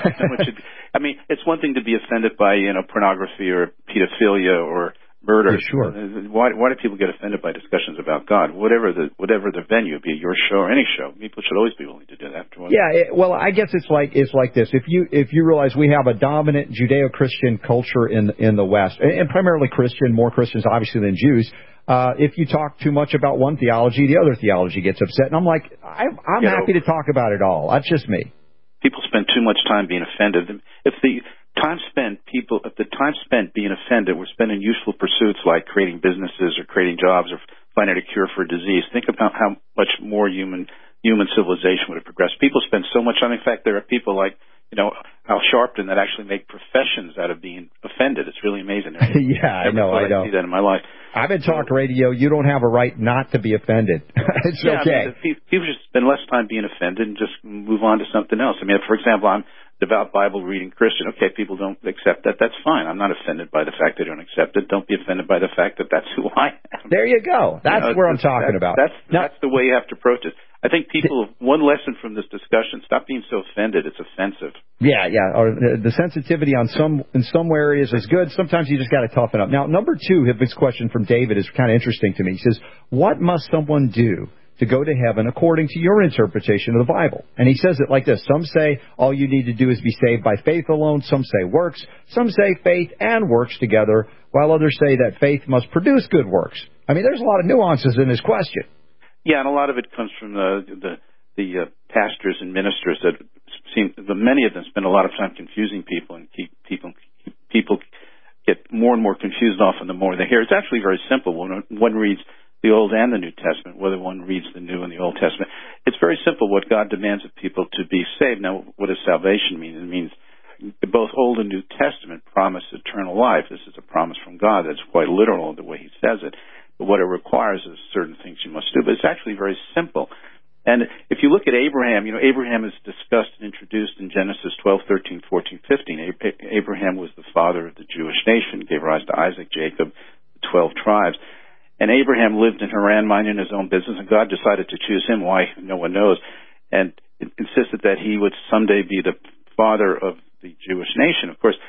I mean, it's one thing to be offended by, you know, pornography or pedophilia or murder. Yeah, sure. Why, why do people get offended by discussions about God? Whatever the whatever the venue, be it your show or any show, people should always be willing to do that. After one. Yeah, it, well, I guess it's like it's like this. If you if you realize we have a dominant Judeo-Christian culture in in the West, and, and primarily Christian, more Christians obviously than Jews. Uh, if you talk too much about one theology, the other theology gets upset, and I'm like, I'm, I'm yeah, happy to talk about it all. That's just me. People spend too much time being offended. If the time spent people, if the time spent being offended were spent in useful pursuits like creating businesses or creating jobs or finding a cure for a disease, think about how much more human human civilization would have progressed. People spend so much time. In fact, there are people like, you know, Al Sharpton that actually make professions out of being offended. It's really amazing. yeah, I know, I know. I see that in my life. I've been talk radio. You don't have a right not to be offended. It's yeah, okay. I mean, people should spend less time being offended and just move on to something else. I mean, for example, I'm a devout Bible reading Christian. Okay, people don't accept that. That's fine. I'm not offended by the fact they don't accept it. Don't be offended by the fact that that's who I am. There you go. That's you know, where I'm talking that's, about. That's now, that's the way you have to approach it. I think people, one lesson from this discussion, stop being so offended. It's offensive. Yeah, yeah. Or the sensitivity on some in some areas is good. Sometimes you just got to toughen up. Now, number two, his question from David is kind of interesting to me. He says, what must someone do to go to heaven according to your interpretation of the Bible? And he says it like this. Some say all you need to do is be saved by faith alone. Some say works. Some say faith and works together, while others say that faith must produce good works. I mean, there's a lot of nuances in this question. Yeah, and a lot of it comes from the the, the uh, pastors and ministers that seem, the many of them spend a lot of time confusing people and keep people keep people get more and more confused often the more they hear. It's actually very simple when one reads the Old and the New Testament, whether one reads the New and the Old Testament. It's very simple what God demands of people to be saved. Now, what does salvation mean? It means both Old and New Testament promise eternal life. This is a promise from God that's quite literal in the way he says it. But what it requires is certain things you must do. But it's actually very simple. And if you look at Abraham, you know, Abraham is discussed and introduced in Genesis twelve, thirteen, fourteen, fifteen. Abraham was the father of the Jewish nation, gave rise to Isaac, Jacob, the twelve tribes. And Abraham lived in Haran, minding his own business, and God decided to choose him, why no one knows, and insisted that he would someday be the father of the Jewish nation. Of course,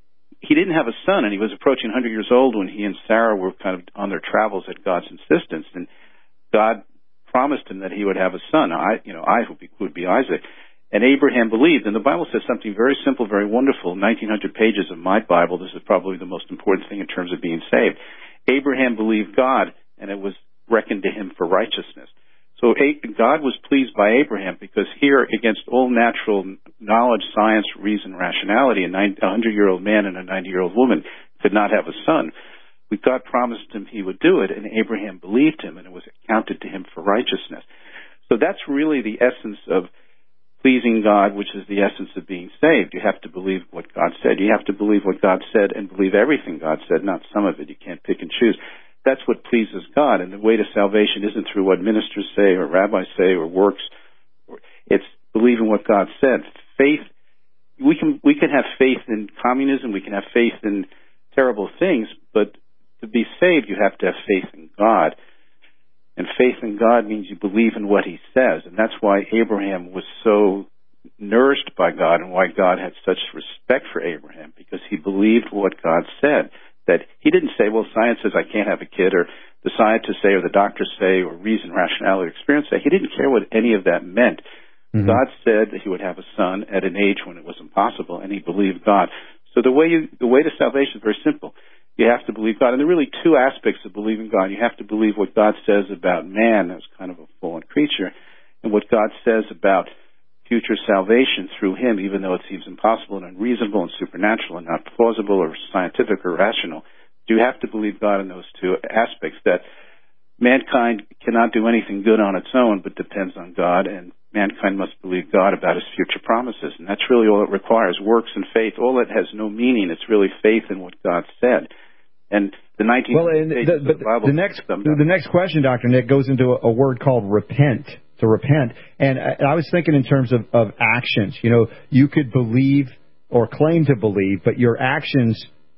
he didn't have a son, and he was approaching one hundred years old when he and Sarah were kind of on their travels at God's insistence. And God promised him that he would have a son, I, you know, I would be, would be Isaac. And Abraham believed. And the Bible says something very simple, very wonderful. nineteen hundred pages of my Bible. This is probably the most important thing in terms of being saved. Abraham believed God, and it was reckoned to him for righteousness. So God was pleased by Abraham because here, against all natural knowledge, science, reason, rationality, a hundred-year-old man and a ninety-year-old woman could not have a son. But God promised him he would do it, and Abraham believed him, and it was accounted to him for righteousness. So that's really the essence of pleasing God, which is the essence of being saved. You have to believe what God said. You have to believe what God said and believe everything God said, not some of it. You can't pick and choose. That's what pleases God, and the way to salvation isn't through what ministers say or rabbis say or works. It's believing what God said. Faith, we can we can have faith in communism, we can have faith in terrible things, but to be saved, you have to have faith in God. And faith in God means you believe in what he says, and that's why Abraham was so nourished by God and why God had such respect for Abraham, because he believed what God said. That he didn't say, well, science says I can't have a kid, or the scientists say, or the doctors say, or reason, rationality, experience say. He didn't care what any of that meant. Mm-hmm. God said that he would have a son at an age when it was impossible, and he believed God. So the way you, the way to salvation is very simple. You have to believe God. And there are really two aspects of believing God. You have to believe what God says about man as kind of a fallen creature, and what God says about future salvation through him, even though it seems impossible and unreasonable and supernatural and not plausible or scientific or rational. You have to believe God in those two aspects, that mankind cannot do anything good on its own but depends on God, and mankind must believe God about his future promises. And that's really all it requires, works and faith. All that has no meaning. It's really faith in what God said. And the nineteen well, and the, the, the, Bible the next the next question, Doctor Nick, goes into a, a word called repent. To repent, and I, I was thinking in terms of, of actions. You know, you could believe or claim to believe, but your actions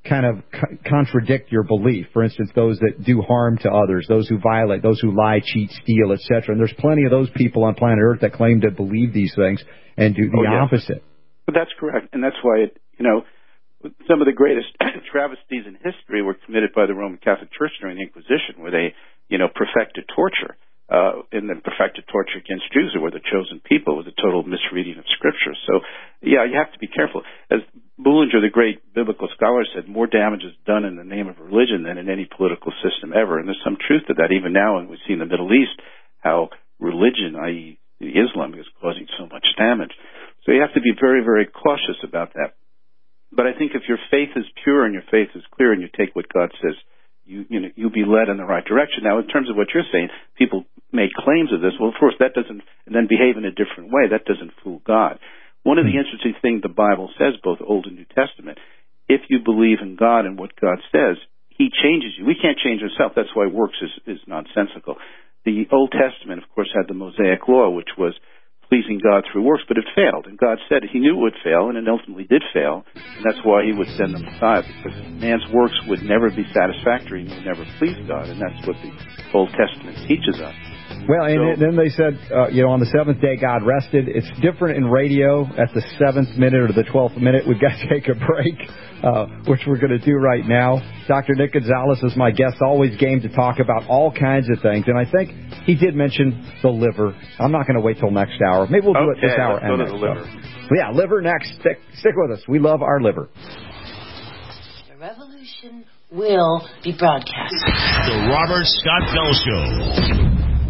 kind of co- contradict your belief. For instance, those that do harm to others, those who violate, those who lie, cheat, steal, et cetera. And there's plenty of those people on planet Earth that claim to believe these things and do the oh, yeah. opposite. But that's correct, and that's why, it, you know, some of the greatest travesties in history were committed by the Roman Catholic Church during the Inquisition, where they, you know, perfected torture. Uh, and then perfected torture against Jews, who were the chosen people, was a total misreading of Scripture. So, yeah, you have to be careful. As Bullinger, the great biblical scholar, said, more damage is done in the name of religion than in any political system ever. And there's some truth to that even now, and we see in the Middle East how religion, that is. Islam, is causing so much damage. So you have to be very, very cautious about that. But I think if your faith is pure and your faith is clear and you take what God says, you you know, you'll be led in the right direction. Now, in terms of what you're saying, people make claims of this. Well, of course, that doesn't, and then behave in a different way. That doesn't fool God. One of the interesting things the Bible says, both Old and New Testament, if you believe in God and what God says, He changes you. We can't change ourselves. That's why works is, is nonsensical. The Old Testament, of course, had the Mosaic Law, which was pleasing God through works, but it failed. And God said He knew it would fail, and it ultimately did fail. And that's why He would send the Messiah, because man's works would never be satisfactory and would never please God. And that's what the Old Testament teaches us. Well, and so, then they said, uh, you know, on the seventh day God rested. It's different in radio at the seventh minute or the twelfth minute. We've got to take a break, uh, which we're going to do right now. Doctor Nick Gonzalez is my guest, always game to talk about all kinds of things. And I think he did mention the liver. I'm not going to wait till next hour. Maybe we'll do okay, it this hour. Let's go and to the liver. So, yeah, liver next. Stick, stick with us. We love our liver. The revolution will be broadcast. The Robert Scott Bell Show.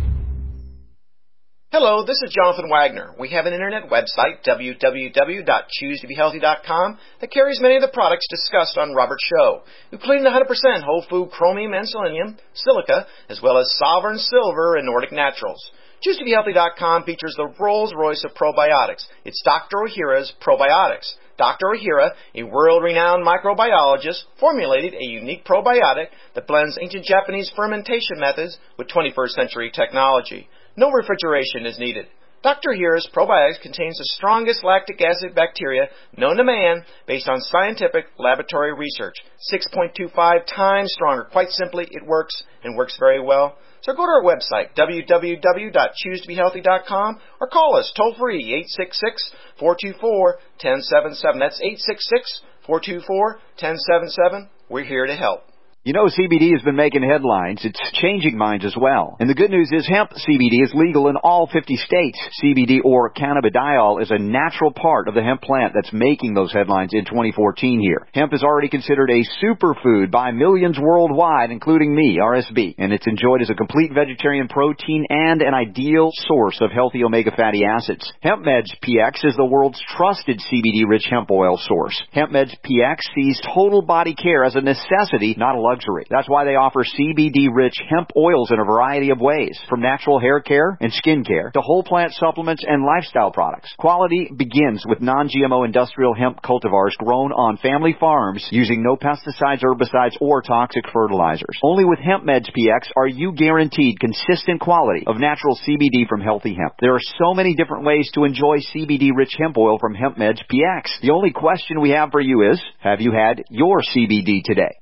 Hello, this is Jonathan Wagner. We have an internet website, w w w dot choose to be healthy dot com, that carries many of the products discussed on Robert's show, including one hundred percent whole food chromium and selenium, silica, as well as Sovereign Silver and Nordic Naturals. choose to be healthy dot com features the Rolls-Royce of probiotics. It's Doctor Ohhira's Probiotics. Doctor Ohhira, a world-renowned microbiologist, formulated a unique probiotic that blends ancient Japanese fermentation methods with twenty-first century technology. No refrigeration is needed. Doctor Ohhira's probiotics contains the strongest lactic acid bacteria known to man based on scientific laboratory research. six point two five times stronger. Quite simply, it works and works very well. So go to our website, w w w dot choose to be healthy dot com, or call us toll-free, eight six six, four two four, one zero seven seven. That's eight six six, four two four, one zero seven seven. We're here to help. You know, C B D has been making headlines. It's changing minds as well. And the good news is hemp C B D is legal in all fifty states. C B D, or cannabidiol, is a natural part of the hemp plant that's making those headlines in twenty fourteen here. Hemp is already considered a superfood by millions worldwide, including me, R S B. And it's enjoyed as a complete vegetarian protein and an ideal source of healthy omega fatty acids. HempMeds P X is the world's trusted C B D-rich hemp oil source. HempMeds P X sees total body care as a necessity, not a luxury. That's why they offer C B D-rich hemp oils in a variety of ways, from natural hair care and skin care to whole plant supplements and lifestyle products. Quality begins with non G M O industrial hemp cultivars grown on family farms using no pesticides, herbicides, or toxic fertilizers. Only with HempMeds P X are you guaranteed consistent quality of natural C B D from healthy hemp. There are so many different ways to enjoy C B D-rich hemp oil from HempMeds P X. The only question we have for you is, have you had your C B D today?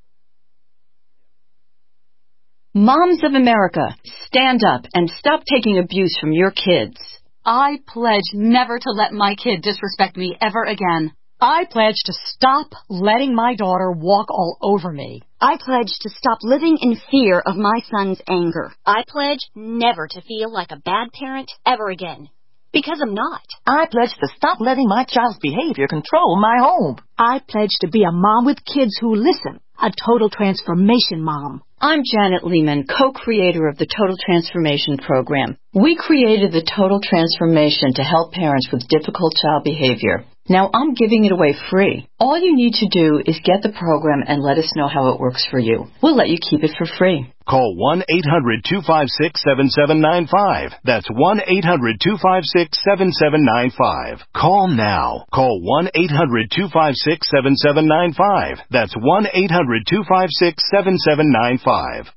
Moms of America, stand up and stop taking abuse from your kids. I pledge never to let my kid disrespect me ever again. I pledge to stop letting my daughter walk all over me. I pledge to stop living in fear of my son's anger. I pledge never to feel like a bad parent ever again. Because I'm not. I pledge to stop letting my child's behavior control my home. I pledge to be a mom with kids who listen. A total transformation mom. I'm Janet Lehman, co-creator of the Total Transformation Program. We created the Total Transformation to help parents with difficult child behavior. Now I'm giving it away free. All you need to do is get the program and let us know how it works for you. We'll let you keep it for free. Call one eight hundred two five six seven seven nine five. That's one eight hundred two five six seven seven nine five. Call now. Call one eight hundred two five six seven seven nine five. That's one eight hundred two five six seven seven nine five.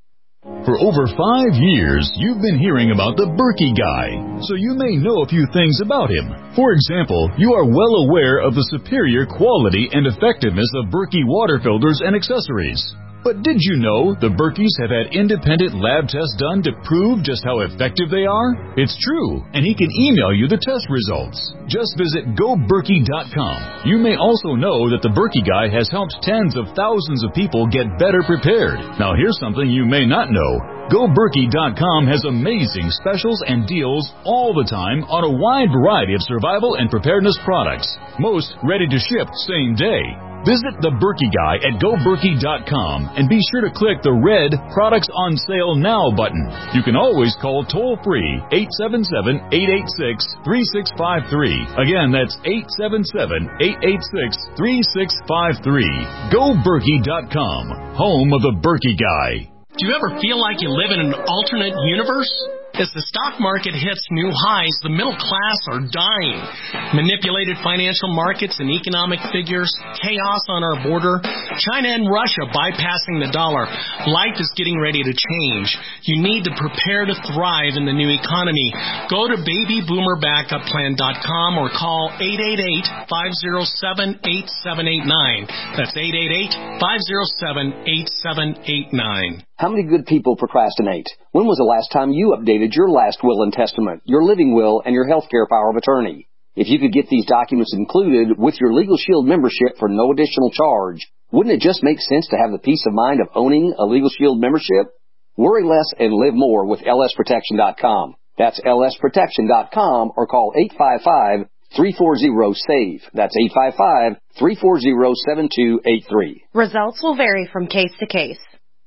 For over five years, you've been hearing about the Berkey Guy, so you may know a few things about him. For example, you are well aware of the superior quality and effectiveness of Berkey water filters and accessories. But did you know the Berkeys have had independent lab tests done to prove just how effective they are? It's true, and he can email you the test results. Just visit go berkey dot com. You may also know that the Berkey Guy has helped tens of thousands of people get better prepared. Now here's something you may not know. go berkey dot com has amazing specials and deals all the time on a wide variety of survival and preparedness products, most ready to ship same day. Visit the Berkey Guy at go berkey dot com and be sure to click the red Products on Sale Now button. You can always call toll-free eight seven seven, eight eight six, three six five three. Again, that's eight seven seven, eight eight six, three six five three. go berkey dot com, home of the Berkey Guy. Do you ever feel like you live in an alternate universe? As the stock market hits new highs, the middle class are dying. Manipulated financial markets and economic figures, chaos on our border, China and Russia bypassing the dollar. Life is getting ready to change. You need to prepare to thrive in the new economy. Go to baby boomer backup plan dot com or call eight eight eight, five oh seven, eight seven eight nine. That's eight eight eight, five oh seven, eight seven eight nine. How many good people procrastinate? When was the last time you updated your last will and testament, your living will, and your health care power of attorney? If you could get these documents included with your Legal Shield membership for no additional charge, wouldn't it just make sense to have the peace of mind of owning a Legal Shield membership? Worry less and live more with L S protection dot com. That's L S protection dot com or call eight five five, three four zero, SAVE. That's eight five five, three four zero, seven two eight three. Results will vary from case to case.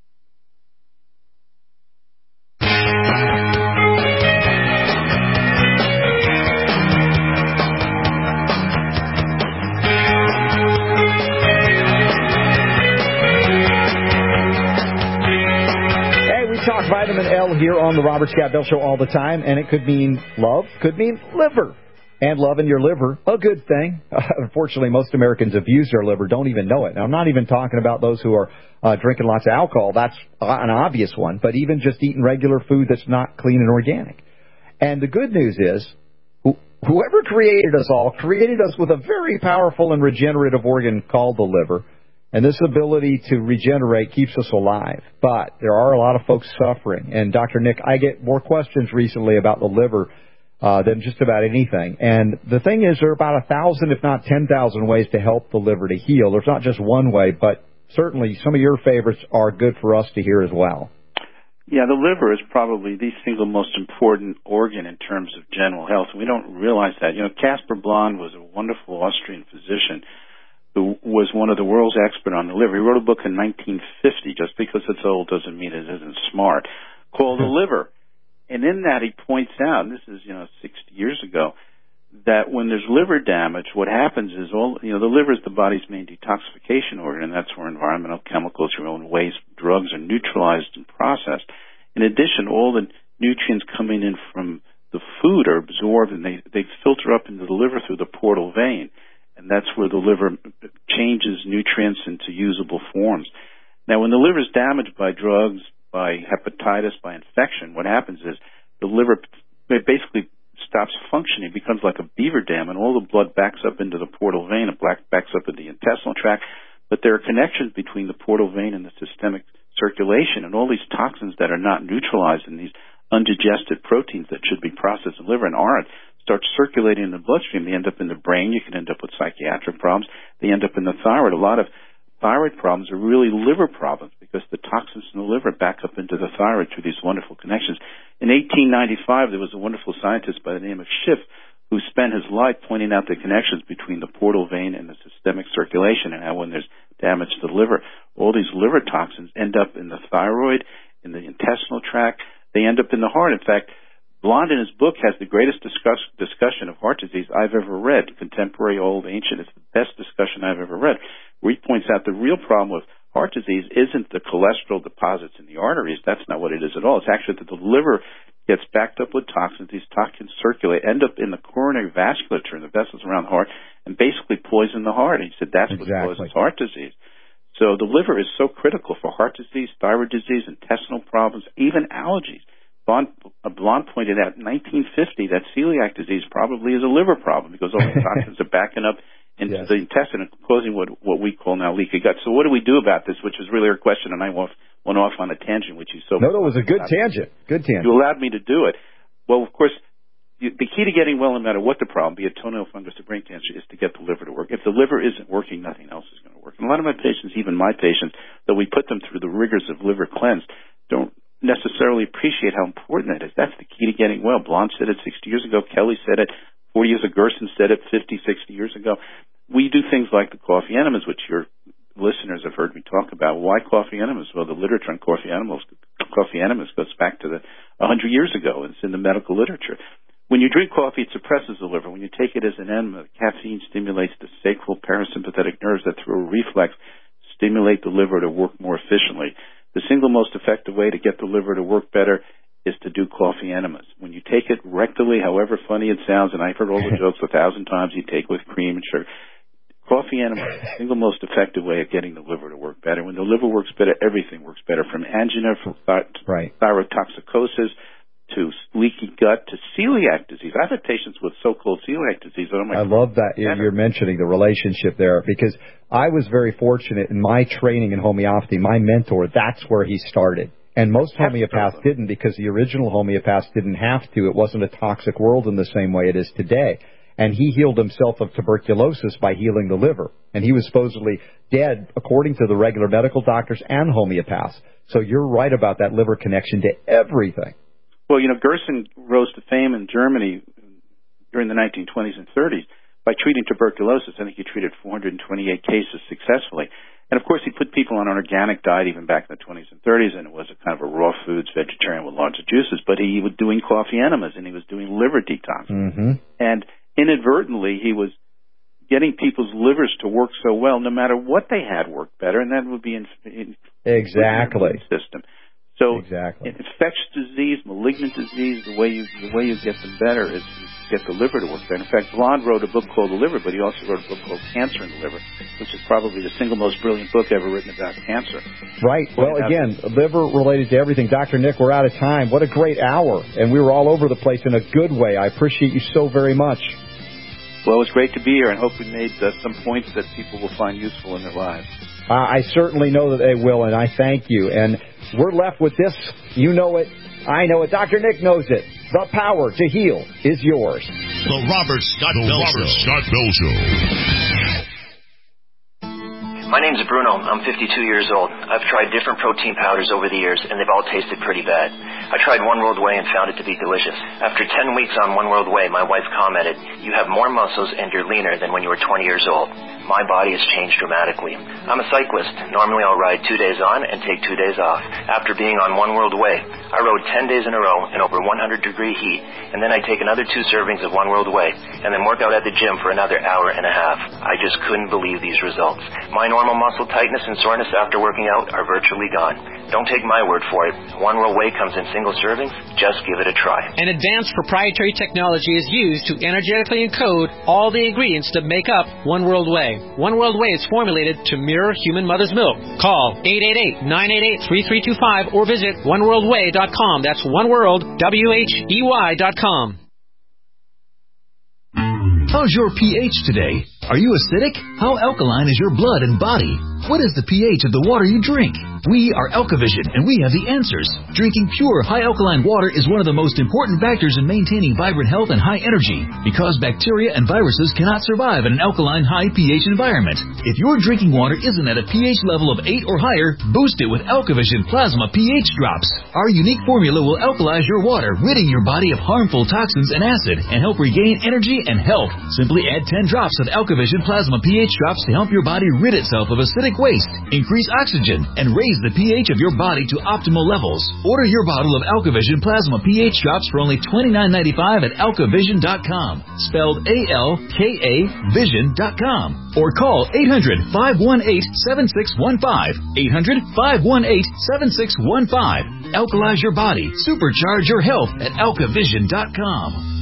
Talk vitamin L here on the Robert Scott Bell Show all the time, and it could mean love, could mean liver. And love in your liver, a good thing. Uh, unfortunately, most Americans abuse their liver, don't even know it. Now, I'm not even talking about those who are uh, drinking lots of alcohol. That's an obvious one. But even just eating regular food that's not clean and organic. And the good news is, wh- whoever created us all created us with a very powerful and regenerative organ called the liver. And this ability to regenerate keeps us alive. But there are a lot of folks suffering. And, Doctor Nick, I get more questions recently about the liver uh, than just about anything. And the thing is, there are about a thousand, if not ten thousand ways to help the liver to heal. There's not just one way, but certainly some of your favorites are good for us to hear as well. Yeah, the liver is probably the single most important organ in terms of general health. We don't realize that. You know, Caspar Blond was a wonderful Austrian physician who was one of the world's expert on the liver. He wrote a book in nineteen fifty. Just because it's old doesn't mean it isn't smart, called The Liver. And in that he points out, and this is, you know, sixty years ago, that when there's liver damage, what happens is all, you know, the liver is the body's main detoxification organ, and that's where environmental chemicals, your own waste, drugs are neutralized and processed. In addition, all the nutrients coming in from the food are absorbed, and they, they filter up into the liver through the portal vein. And that's where the liver changes nutrients into usable forms. Now, when the liver is damaged by drugs, by hepatitis, by infection, what happens is the liver basically stops functioning, becomes like a beaver dam, and all the blood backs up into the portal vein, and backs up into the intestinal tract. But there are connections between the portal vein and the systemic circulation, and all these toxins that are not neutralized in these undigested proteins that should be processed in the liver and aren't, start circulating in the bloodstream. They end up in the brain. You can end up with psychiatric problems. They end up in the thyroid. A lot of thyroid problems are really liver problems because the toxins in the liver back up into the thyroid through these wonderful connections. In eighteen ninety-five, there was a wonderful scientist by the name of Schiff who spent his life pointing out the connections between the portal vein and the systemic circulation, and how when there's damage to the liver, all these liver toxins end up in the thyroid, in the intestinal tract. They end up in the heart. In fact, Blond in his book has the greatest discuss, discussion of heart disease I've ever read. Contemporary, old, ancient. It's the best discussion I've ever read, where he points out the real problem with heart disease isn't the cholesterol deposits in the arteries. That's not what it is at all. It's actually that the liver gets backed up with toxins. These toxins circulate, end up in the coronary vasculature, in the vessels around the heart, and basically poison the heart. And he said that's exactly what causes heart disease. So the liver is so critical for heart disease, thyroid disease, intestinal problems, even allergies. Blonde, Blonde pointed out in nineteen fifty that celiac disease probably is a liver problem because all the toxins are backing up into yes. the intestine and causing what what we call now leaky gut. So what do we do about this, which was really our question, and I went off on a tangent, which you so... No, no, it was a good tangent. Good tangent. You allowed me to do it. Well, of course, you, the key to getting well, no matter what the problem, be it toenail fungus or brain cancer, is to get the liver to work. If the liver isn't working, nothing else is going to work. And a lot of my patients, even my patients, that we put them through the rigors of liver cleanse, don't necessarily appreciate how important that is. That's the key to getting well. Blonde said it sixty years ago. Kelly said it forty years ago. Gerson said it fifty, sixty years ago. We do things like the coffee enemas, which your listeners have heard me talk about. Why coffee enemas? Well, the literature on coffee enemas, coffee enemas goes back to the one hundred years ago. It's in the medical literature. When you drink coffee, it suppresses the liver. When you take it as an enema, caffeine stimulates the sacral parasympathetic nerves that, through a reflex, stimulate the liver to work more efficiently. The single most effective way to get the liver to work better is to do coffee enemas. When you take it rectally, however funny it sounds, and I've heard all the jokes a thousand times, you take with cream and sugar. Coffee enema is the single most effective way of getting the liver to work better. When the liver works better, everything works better, from angina, from th- right. thyrotoxicosis, to leaky gut, to celiac disease. I've had patients with so-called celiac disease. Oh my I love that better. You're mentioning the relationship there, because I was very fortunate in my training in homeopathy. My mentor, that's where he started. And most homeopaths didn't, because the original homeopaths didn't have to. It wasn't a toxic world in the same way it is today. And he healed himself of tuberculosis by healing the liver. And he was supposedly dead, according to the regular medical doctors and homeopaths. So you're right about that liver connection to everything. Well, you know, Gerson rose to fame in Germany during the nineteen twenties and thirties by treating tuberculosis. I think he treated four hundred twenty-eight cases successfully. And, of course, he put people on an organic diet even back in the twenties and thirties, and it was a kind of a raw foods, vegetarian with lots of juices. But he was doing coffee enemas, and he was doing liver detox. Mm-hmm. And inadvertently, he was getting people's livers to work so well, no matter what they had worked better, and that would be in, in exactly the system. So, exactly. infectious disease, malignant disease, the way you the way you get them better is to get the liver to work better. In fact, Blonde wrote a book called The Liver, but he also wrote a book called Cancer in the Liver, which is probably the single most brilliant book ever written about cancer. Right. Well, again, liver related to everything. Doctor Nick, we're out of time. What a great hour, and we were all over the place in a good way. I appreciate you so very much. Well, it's great to be here, and hope we made uh, some points that people will find useful in their lives. Uh, I certainly know that they will, and I thank you. And we're left with this. You know it. I know it. Doctor Nick knows it. The power to heal is yours. The Robert Scott the Bell Robert Show. Scott Bell Show. My name's Bruno. I'm fifty-two years old. I've tried different protein powders over the years, and they've all tasted pretty bad. I tried One World Whey and found it to be delicious. After ten weeks on One World Whey, my wife commented, "You have more muscles and you're leaner than when you were twenty years old." My body has changed dramatically. I'm a cyclist. Normally I'll ride two days on and take two days off. After being on One World Whey, I rode ten days in a row in over one hundred degree heat, and then I take another two servings of One World Whey, and then work out at the gym for another hour and a half. I just couldn't believe these results. My normal muscle tightness and soreness after working out are virtually gone. Don't take my word for it. One World Whey comes in single servings. Just give it a try. An advanced proprietary technology is used to energetically encode all the ingredients that make up One World Whey. One World Whey is formulated to mirror human mother's milk. Call eight eight eight, nine eight eight, three three two five or visit one world way dot com. That's one world, W H E Y dot com. How's your pH today? Are you acidic? How alkaline is your blood and body? What is the pH of the water you drink? We are Alkavision, and we have the answers. Drinking pure, high-alkaline water is one of the most important factors in maintaining vibrant health and high energy, because bacteria and viruses cannot survive in an alkaline, high pH environment. If your drinking water isn't at a pH level of eight or higher, boost it with Alkavision Plasma pH Drops. Our unique formula will alkalize your water, ridding your body of harmful toxins and acid, and help regain energy and health. Simply add ten drops of Alkavision Plasma pH Drops to help your body rid itself of acidic waste, increase oxygen, and raise the pH of your body to optimal levels. Order your bottle of Alkavision Plasma pH Drops for only twenty-nine ninety-five at alkavision dot com, spelled A L K A vision dot com, or call eight hundred, five one eight, seven six one five, eight hundred, five one eight, seven six one five. Alkalize your body, supercharge your health at alkavision dot com.